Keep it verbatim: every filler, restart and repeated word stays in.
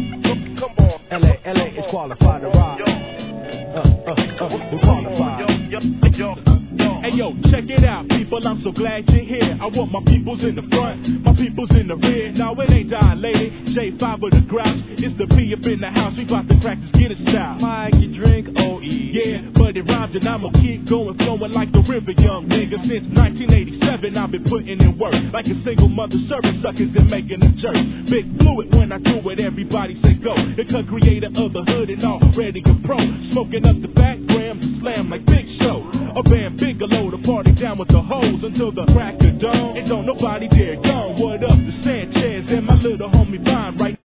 Come on. L A, L A is qualified to rock. Uh, uh, uh, we qualified. Hey yo, check it out, people, I'm so glad you're here. I want my peoples in the front, my peoples in the rear. Now it ain't dying, lady, J five of the grouch. It's the P up in the house, we bout to crack this Guinness style. Mike, you drink O E. Yeah, but it rhymes and I'ma keep going, flowing like the river, young nigga. Since nineteen eighty-seven, I've been putting in work, like a single mother serving suckers and making a jerk. Big fluid when I do it, everybody say go. The co-creator of the hood and already a pro. Smoking up the back grams and slam like Big Show. A band Bigelow, the party down with the hoes until the crack of dawn. And don't nobody dare gone. What up to Sanchez and my little homie Vine right